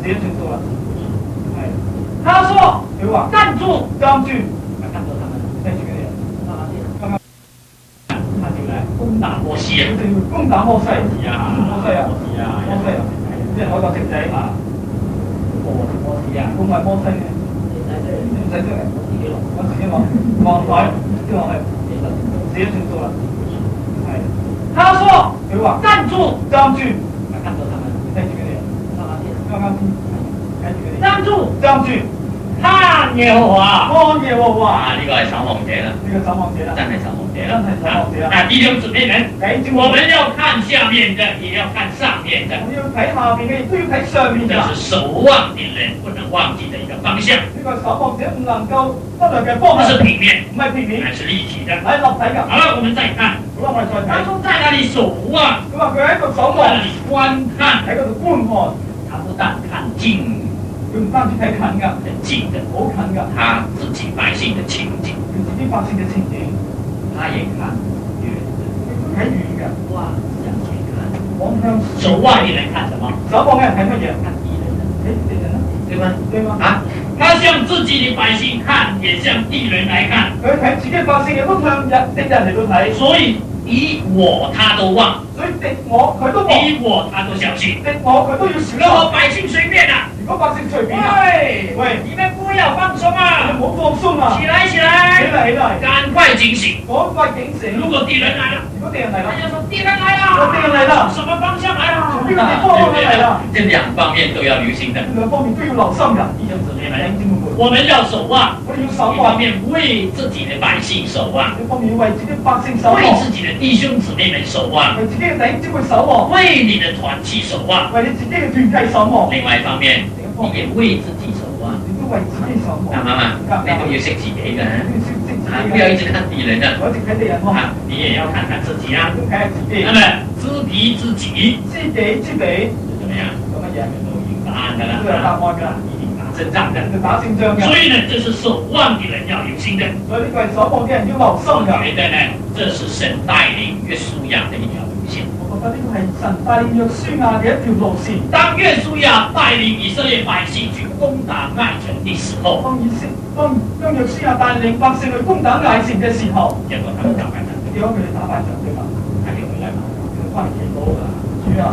自己算數啦。係。他說：佢話站住， 站住， 看着他们， 聽住佢哋。剛剛他就來攻打摩西啊！ 佢哋要攻打摩西。 呀， 摩西啊， 摩西啊， 摩西啊，即係海角色仔啊！ 我摩西啊， 咁係摩西嘅。唔使出嚟，我自己落望台，跌落去，自己算數啦。係。他說：佢話站住， 站住， 看着他們， 聽住佢哋。啱啱先睇住佢哋。 站住， 站住， 看耶和華。 看耶和華。 啊，呢個係守望者啦， 呢個守望者啦， 真係守望者啦， 真係守望者啦。 啊，弟兄姊妹們， 弟兄我們要看下面的，也要看上面的， 我要睇下邊嘅，亦都要睇上面嘅。 這是守望的人不能忘記的一個方向。 呢個守望者唔能夠忽略嘅方不向， 是平面， 唔係平面， 乃是立體的。 係立體嘅。 好了，我們再看， 好啦，我哋再睇。 他說在那裡守望， 佢話佢喺度守在那望， 裡觀看， 喺嗰度觀看。 他不但看近， 佢唔單止睇近㗎， 很近的， 好近㗎。 他自己百姓的情景， 佢自己百姓嘅情景， 他也看遠的， 睇遠嘅， 望向前看。 望向守望的人看什麼？ 守望嘅人睇乜嘢？ 看敵人的， 睇敵人啦， 對嗎？ 對嗎？ 啊，他向自己的百姓看，也向敵人來看， 佢睇自己百姓嘅都向人敵人嚟到睇， 所以敵我他都忘， 所以敵我佢都望， 敵我他都小心。 敵我佢都要小如果心。 百姓隨便啊， 如果百姓隨便啊， 喂喂， 你們不要放鬆你啊， 唔好放鬆啊！ 起來起起來， 嚟起嚟， 趕快警醒。 趕快警醒！ 如果敵人來了， 如果敵人嚟啦， 大家說敵人來了， 敵人來了什麼方向來了？ 從邊個地方來了？ 這兩方面都要留心的。 兩方面都要留心㗎。 弟兄姊妹們， 弟兄姊妹們， 我們要守望， 我哋要守望， 一方面為自己的百姓守望， 一方面要為自己百姓守望， 為自己的弟兄姊妹們守望， 為自己嘅弟兄姊妹守望， 為你的團契守望。 為你自己嘅團契守望， 另外一方面，你也為自己守望。 亦都為自己守望。 啱唔啱？你都要識自己嘅， 你要識識自己啊， 嘅， 不要一直看敵人的， 我一直睇敵人喎， 啊，你也要看看自己啊。 都睇下自己。 那麼知彼知己知己知彼， 是怎麼樣？ 有乜嘢？ 都有答案的啦， 都有答案㗎， 一定打勝仗的。 就打勝仗㗎。 所以呢，這是守望的人要留心的。 所以呢個係守望嘅人要留心我㗎。 覺得呢，這是神帶領約書亞的一條路線。 我覺得呢個係神帶領約書亞嘅一條路線。 當約書亞帶領以色列百姓去攻打艾城的時候， 當以色當當約書亞帶領百姓去攻打艾城嘅時候， 結果他們打敗仗， 結果佢哋打敗仗對嘛？ 還沒回來嘛？ 佢哋翻嚟祈禱㗎，主啊，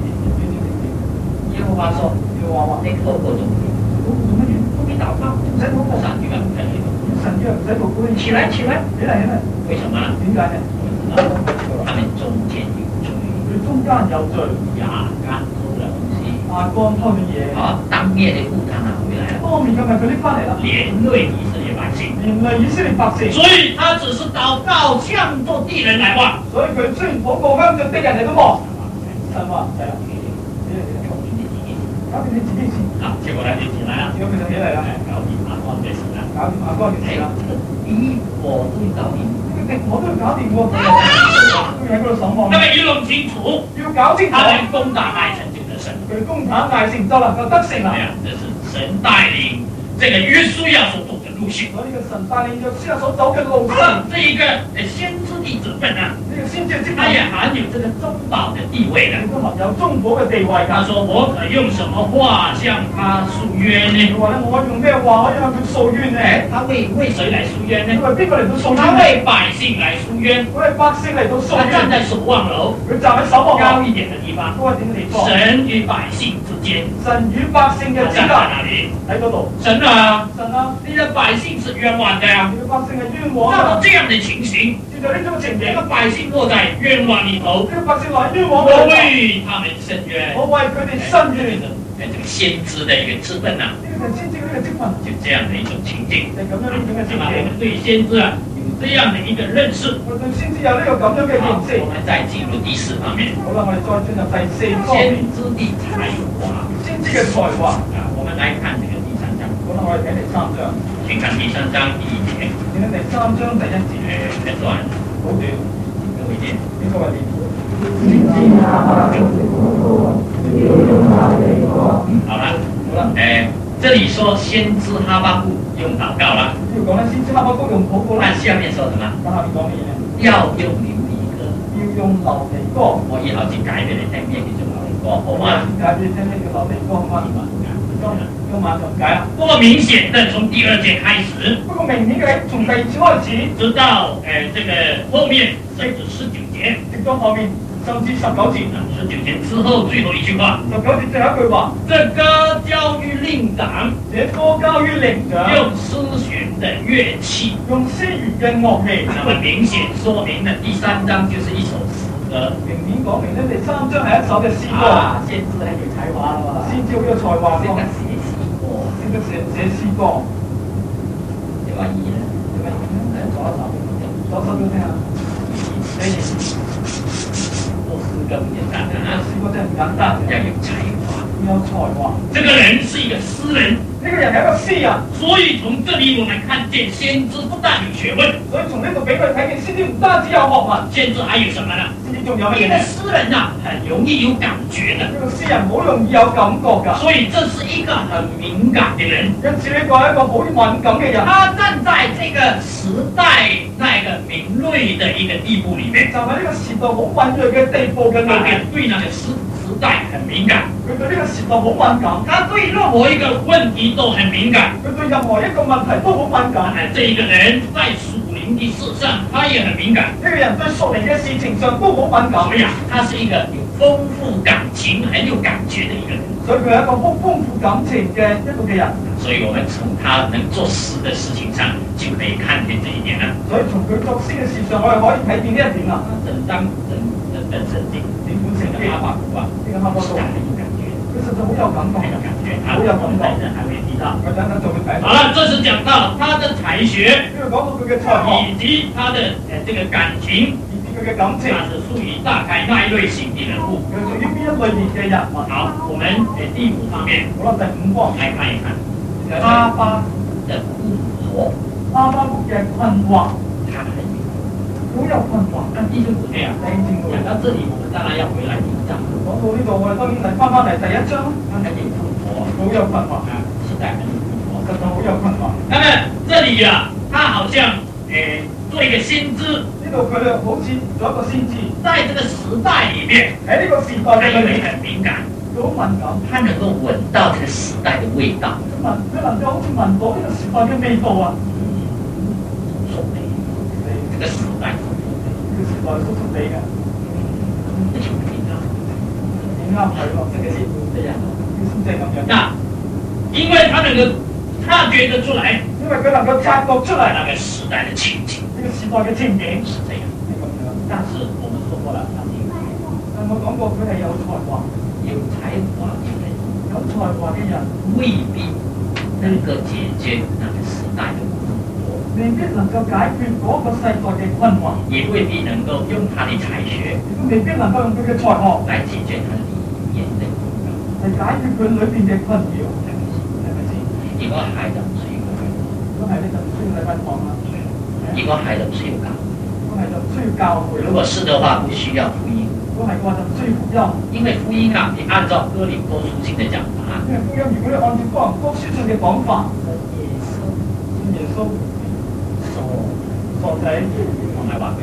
耶和華說： 要話話， 你禱告做做乜嘢？ 不必禱告， 唔使禱告， 上去啊，唔使禱告。 神約唔使禱告， 起來，起來！ 起嚟起嚟， 為什麼呢？ 點解呢？ 他們中間有罪， 佢中間有罪， 亞干偷了東西， 亞干偷嘅嘢， 好，當面的故他拿回來了， 當面嘅咪佢拎翻嚟啦， 連累以色列百姓。 連累以色列百姓。 所以他只是禱告向着敵人來望。 所以佢雖然禱告向着敵人嚟都望，神話係啊，搞掂你自己先， 好，結果他就起來了， 結果佢就起嚟啦， 搞掂亞干嘅事啦。 搞掂亞干嘅事啦。 敵我都要搞定， 敵我都要搞掂喎，都要喺嗰度守望。 那麼一弄清楚， 要搞清楚， 他們攻打艾城就得勝。 佢攻打艾城就能夠得勝啦。 哎呀，這是神帶領這個約書亞所走的路線。 所以呢個神帶領約書亞所走嘅路線， 這一個先知的職分啊， 呢個先知嘅職他也含有這個中保的地位的。 亦都含有中保嘅地位㗎。 他說：我可用什麼話向他訴約呢？ 佢話咧，我用咩話可以向佢訴冤呢？ 哎，他為為誰來訴約呢？ 因為邊個嚟到訴冤他呢？ 為百姓來訴約。 佢係百姓嚟到訴他站冤， 在守望樓佢站喺守望樓高一點的地方， 高一點嘅地方， 神與百姓之間， 神與百姓嘅他站在之間哪裡？ 喺嗰度。 神啊， 神啊， 你的百姓是冤枉的呀！ 你嘅百姓係冤枉照啊！ 着這樣的情形， 照就呢種情形， 這個百姓落在冤枉裡頭， 呢個百姓落喺冤枉我裡頭， 為他們伸冤。 我為佢哋伸冤。 哎，這個先知的一個職分呐， 呢個就先知呢個職份， 就這樣的一種情境。 就係咁樣呢種嘅那麼我情形。 們對先知啊有這樣的一個認識。 我對先知有呢個咁樣嘅認好， 識。 我們再進入第四方面， 好啦，我哋再進入第四方先面， 知的才華。 先知嘅才華。 啊，我們來看這個第三章， 好啦，我哋睇第三章， 請看第三章第一節， 見到第三章第一節， 誒，一段， 好短， 各位點。 呢個係點？ 好了， 好啦， 誒，這裡說先知哈巴谷用禱告啦， 呢度講咧，先知哈巴谷用禱告啦。 那下面說什麼？ 咁下面講乜嘢咧？ 要用琉璃歌， 要用琉璃歌。 我以後先解俾你聽咩叫做琉璃歌。 個好啊。 解俾你聽呢個落地光啊？今晚就唔解啦。 不過明顯的從第二節開始， 不過明顯嘅從第二節開始， 直到誒、呃、這個後面甚至十九節， 直到後面甚至十九節。 十九節之後最後一句話， 十九節最後一句話， 這歌交於令長， 這歌交於令長， 用絲弦的樂器， 用絲弦嘅樂器。 那麼明顯說明了第三章就是一首詩歌。 明顯講明咧，第三章係一首嘅詩歌。 啊，先知很有才華啦嘛， 先知好有才華， 識得寫詩歌， 識得寫寫詩歌。 你話二咧？你話二咧？左手， 左手俾我聽下。你做詩歌唔簡單啊！ 詩歌真係唔簡單， 要有才華， 要有才華。 這個人是一個詩人。 呢個人係一個詩人， 所以從這裡我們看見先知不但有學問， 所以從呢度俾佢睇見先知唔單止有學問， 先知還有什麼呢？ 先知仲有乜一個嘢？ 詩人啊，很容易有感覺的。 呢個詩人好容易有感覺㗎， 所以這是一個很敏感的人。 因此呢個係一個好敏感嘅人。 他站在這個時代那個敏銳的一個地步裡面， 就喺呢個時代好敏銳嘅地步嘅裏他面， 對那個時時代很敏感， 佢對呢個時代好敏感， 他對任何一個問題都很敏感。 佢對任何一個問題都好敏感。 啊，這一個人在屬靈的事上，他也很敏感。 呢個人對屬靈嘅事情上都好敏感。 所以啊，他是一個有豐富感情、很有感覺的一個人。 所以佢係一個豐豐富感情嘅一個嘅人。 所以我們從他能做詩的事情上，就可以看見這一點啦。 所以從佢作詩嘅事上，我哋可以睇見呢一點啦。 整張整整本聖經， 整本聖經哈巴谷啊， 呢個哈巴谷很有感覺， 佢實在好有感覺， 很有感覺， 好有感覺。 等陣還會提到。 佢等陣就會睇到。 好了，這是講到他的才學， 呢度講到佢嘅才學， 以及他的誒這個感情， 以及佢嘅感情， 他是屬於大概那一類型的人物。 佢屬於邊一類別嘅人物？ 好，我們誒第五方面， 好啦，第五方來看一看哈巴的困惑， 哈巴谷嘅困惑， 他很有。 好有困惑。 那弟兄姊妹啊， 弟兄姊妹， 講到這裡，我們當然要回來第一章。 講到呢度，我哋當然嚟翻翻嚟第一章， 他很有困惑， 好有困惑啊，實在很有困惑， 實在好有困惑。 那麼這裡啊，他好像誒、呃、做一個先知， 呢度佢哋好似做一個先知， 在這個時代裡面， 喺呢個時代他因為嘅裏面， 很敏感， 佢好敏感， 他能夠聞到這個時代的味道。 佢聞佢能夠好似聞到呢個時代嘅味道啊！ 說美，這個時代， 呢個時代都出地嘅， 這就很敏感。 點啱佢喎？ 這個是這樣。 呢個先正咁樣。 那因為他能夠察覺得出來， 因為佢能夠察覺出嚟那個時代的情景呢個時代嘅情景是這樣。 係咁樣。 但是我們說過了，他是但我講過佢係有才華， 有才華的人， 有才華嘅人未必能夠解決那個時代的困惑， 未必能夠解決嗰個世代嘅困惑， 也未必能夠用他的才學亦都未必能夠用佢嘅才學來解決他裏面的困擾， 嚟解決佢裏邊嘅困擾， 係咪先？係咪先？如果係就唔需要佢， 如果係你就唔需要禮拜堂啦。 如果係就唔需要教， 如果係就唔需要教會。 如果是的話，不需要福音。 如果係嘅話就唔需要福音。 因為福音啊，你按照哥林多書信的講法， 因為福音如果你按照哥林多書信嘅講法， 耶穌耶穌傻傻仔， 我係話咩？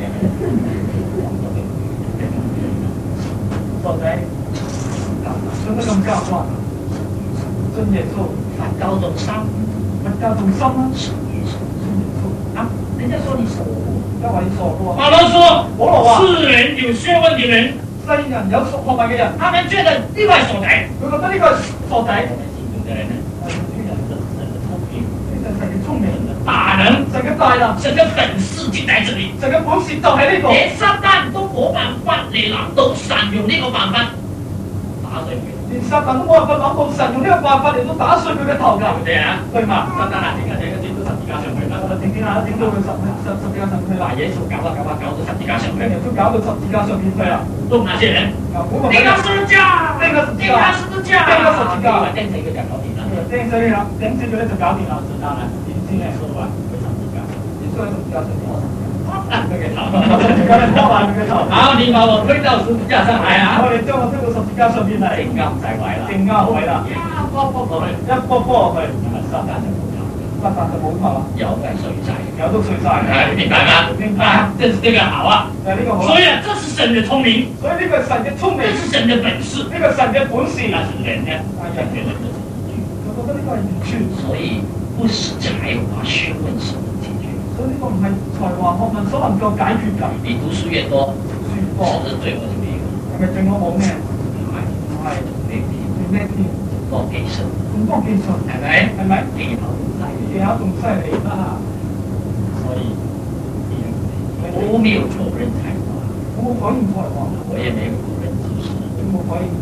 傻仔，信得咁交關，信耶穌， 佛教仲深， 佛教仲深啦， 信耶穌信耶穌。 啊！人家說你傻， 而家話你傻嘅喎。 保羅說， 保羅話， 世人有學問的人， 世人有學問嘅人， 他們覺得呢個係傻仔， 佢覺得呢個係傻仔。 有的人呢， 係呢個人真係真係聰明， 呢個神嘅聰明， 大能， 神嘅大能， 神嘅本事就在這裡， 神嘅本事就喺呢度。 連撒旦都冇辦法，你諗到神用呢個辦法打碎佢， 連撒旦都冇辦法諗到神用呢個辦法嚟到打碎佢嘅頭㗎， 對唔對啊？ 對嘛？ 撒旦啊，點解整個整到十字架上去啦？ 整整下整到佢十十十字架上去啦， 把耶穌搞啊搞啊搞到十字架上去， 跟住都搞到十字架上面去啦。 動那些人， 啊，嗰個釘他十字架， 釘他十字架釘他十字架， 釘他十字架釘死佢就搞掂啦。 釘死佢啦，釘死佢咧就搞掂啦。 知道啦，點知咧說話佢十字架， 耶穌喺十字架上面， 啊佢嘅頭， 十字架咧拖爛佢嘅頭。 好，你把我推到十字架上來啊！ 我哋將我推到十字架上面嚟， 正啱晒位啦， 正啱位啦， 一波波落去， 一波波落去， 咁啊撒旦就冇頭， 撒發達就冇頭啦， 有嘅碎晒， 有都碎晒。 哎，明白嗎？ 明白啊，這是這個好啊。 就係呢個好。 所以啊，這是神的聰明， 所以呢個神嘅聰明， 這是神的本事， 呢個神嘅本事。 但是人呢，他覺得這是我覺得呢個係愚拙。 所以不是才華學問所能解決。 所以呢個唔係才華學問所能夠解決㗎。 你讀書越多， 書越多， 是不是對我就沒有？ 係咪對我冇咩？ 唔係， 唔係， 你你你咩添？ 多技術， 咁多技術， 係咪？ 係咪？ 技巧仲犀利， 技巧仲犀利啦。 所以我沒有否認才華， 我冇否認才華， 我也沒有否認知識。 我冇否認。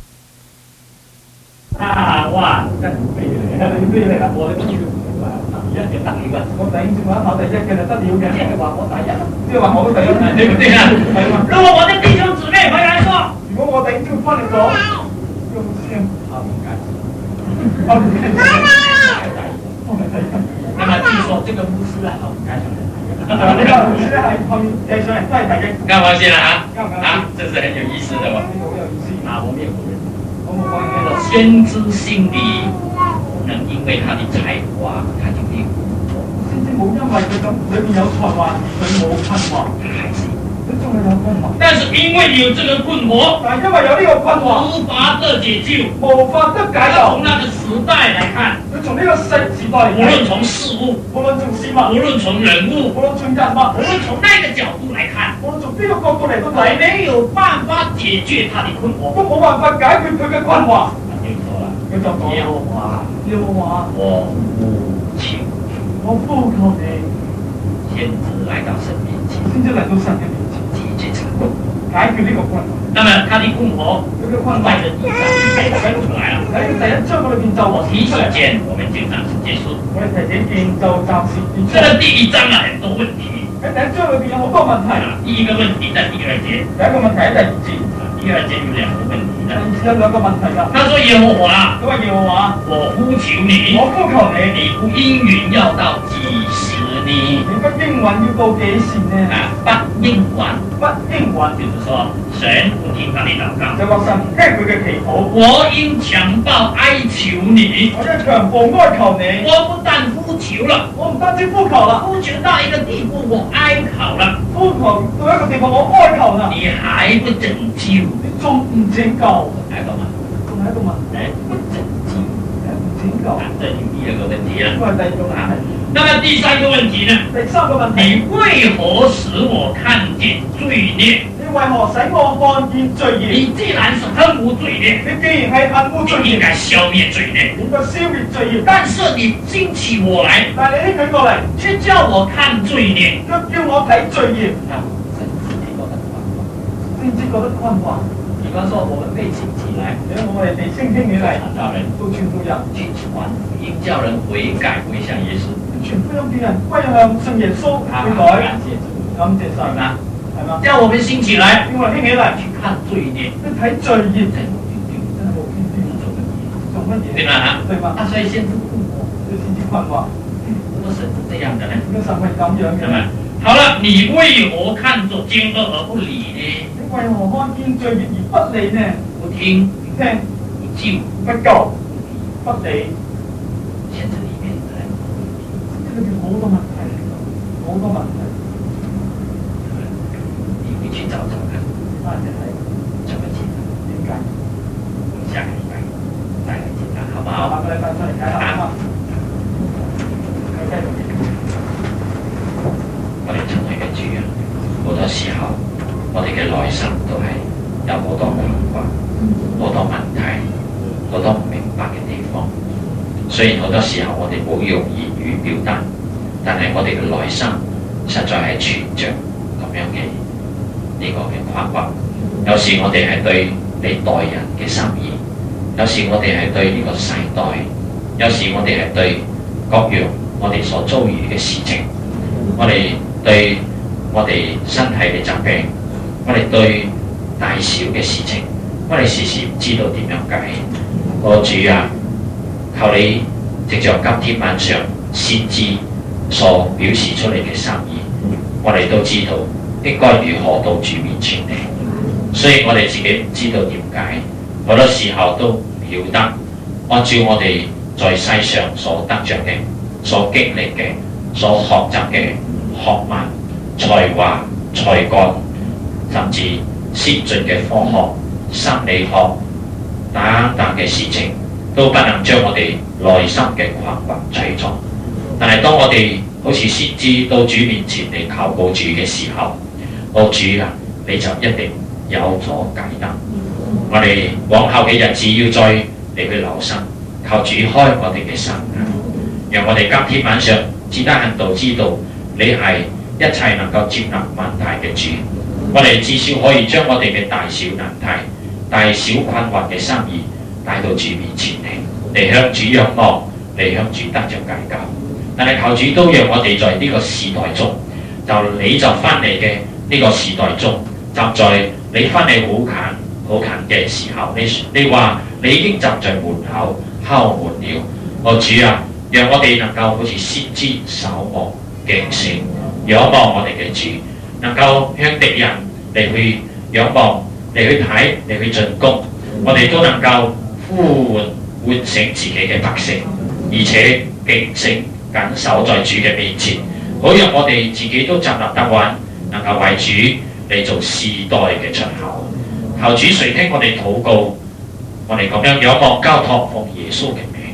啊哇！真係飛嚟，你飛嚟啦！我哋都要第一嘅得了㗎。 我第一次話考第一嘅就得了嘅， 即係話我第一， 即係話我都第一， 對不對啊？ 係嘛？ 如果我的弟兄姊妹回來說， 如果我第一朝翻嚟講，呢個牧師啊，唔該，啊唔該，我係第一。 那麼據說這個牧師啊，好唔該上嚟。 呢個牧師咧係後面掟上嚟都係第一。 幹嘛先啦？ 啱唔啱？ 啊，這是很有意思的喎。 呢個好有意思。 啊，我沒有否認。 我冇否認呢個。 先知心裡不能因為他的才華，他就沒有困惑。 先知冇因為佢咁裏面有才華而佢冇困惑， 他還是有。 佢仲係有困惑。 但是因為有這個困惑， 但係因為有呢個困惑， 無法得解救。 無法得解救。 從那個時代來看， 佢從呢個世時代嚟無論從事物， 無論從事物， 無論從人物， 無論從人物， 無論從那個角度來看， 無論從邊個角度嚟都睇， 我沒有辦法解決他的困惑， 都冇辦法解決佢嘅困惑。 他就說了， 佢就講耶和華， 耶和華， 我呼求， 我呼求你， 先知來到神面前， 先至嚟到神嘅面前， 解決這個困惑。 解決呢個困惑。 那麼他的困惑， 佢嘅困惑在這第一章就出來了。 喺第一章嗰裏邊就我提醒間，我們就暫時結束。 我哋提醒見就暫時結束。 這個第一章啊，很多問題。 喺第一章裏邊有好多問題。 第一個問題在第二節。 第一個問題喺第二節。 第二節有兩個問題的。 有兩個問題㗎。 他說耶和華， 佢話耶和華， 我呼求你， 我呼求你， 你不應允要到幾時呢？ 你不應允要到幾時呢？ 啊，不應允， 不應允， 就是說神不聽他的禱告。 就話神唔聽佢嘅祈禱。 我應強暴哀求你， 我應強暴哀求你。 我不但呼求了， 我唔單止呼求啦， 呼求到一個地步，我哀求了， 呼求到一個地步，我哀求啦， 你還不拯救， 你仲唔拯救？ 係個問題， 仲係一個問題， 不拯救， 唔拯救。 啊，這就第二個問題了。 呢個係第二個問題。 那麼第三個問題呢？ 第三個問題， 你為何使我看見罪孽？ 你為何使我看見罪孽？ 你既然是恨惡罪孽， 你既然係恨惡罪孽， 你應該消滅罪孽。 應該消滅罪孽。 但是你興起我來， 但係你興起過嚟， 卻叫我看罪孽， 卻叫我睇罪孽， 啊，真是這個很困惑。 先至覺得困惑。 比方說，我們被請起來， 因為我哋被升興起嚟， 傳道人到傳道人去傳福音，叫人悔改歸向耶穌， 傳福音叫人歸向信耶穌悔改， 感謝主， 感謝神啊，係嘛？ 叫我們興起來， 叫我哋興起嚟去看罪孽， 去睇罪孽， 真無天地， 真係冇天地做乜嘢？做乜嘢？ 對嗎？啊， 對嘛？ 啊，所以先知困惑， 你先至困惑， 這個神是這樣的呢？ 點解神係咁樣嘅？ 係咪？好了，你為何看作奸惡而不理呢？ 你為何看見罪孽而不理呢？ 不聽， 唔聽， 不救， 不救，不理， 現在裏面很多問題， 呢裏邊好多問題，好多問題。 你回去找找看， 翻嚟睇怎麼解答？ 點解？ 下個禮拜再來解答，好不下好？ 個禮拜出嚟解答啊嘛。繼續。 我哋親愛嘅主啊，好多時候我哋嘅內心都係有好多困惑、好多問題、好多唔明白嘅地方。雖然好多時候我哋冇用言語表達，但係我哋嘅內心實在係存着咁樣嘅呢個嘅困惑。有時我哋係對你待人嘅心意，有時我哋係對呢個世代，有時我哋係對各樣我哋所遭遇嘅事情，我哋對我哋身體嘅疾病，我哋對大小嘅事情，我哋時時唔知道點樣解。我主啊，求你藉着今天晚上先知所表示出嚟嘅心意，我哋都知道應該如何到主面前嚟。雖然我哋自己唔知道點解，好多時候都唔曉得按照我哋在世上所得着嘅， 所經歷嘅、所學習嘅學問、才華、才幹，甚至先進嘅科學、心理學等等嘅事情，都不能將我哋內心嘅困惑除咗。但係當我哋好似先知到主面前嚟求告主嘅時候，我主啊，你就一定有咗解答。我哋往後嘅日子要再嚟去留心，求主開我哋嘅心眼，讓我哋今天晚上只得行道知道你係一切能夠接納問題嘅主。我哋至少可以將我哋嘅大小難題、大小困惑嘅心意帶到主面前嚟，嚟向主仰望，嚟向主得着解救。但係求主都讓我哋在呢個時代中，就你就翻嚟嘅呢個時代中，站在你翻嚟好近好近嘅時候，你你話你已經站在門口敲門了。我主啊，讓我哋能夠好似先知守望警醒，仰望我哋嘅主，能夠向敵人嚟去仰望，嚟去睇，嚟去進攻，我哋都能夠呼喚喚醒自己嘅百姓，而且警醒緊守在主嘅面前，好讓我哋自己都站立得穩，能夠為主嚟做時代嘅出口。求主垂聽我哋禱告，我哋咁樣仰望交託奉耶穌嘅名。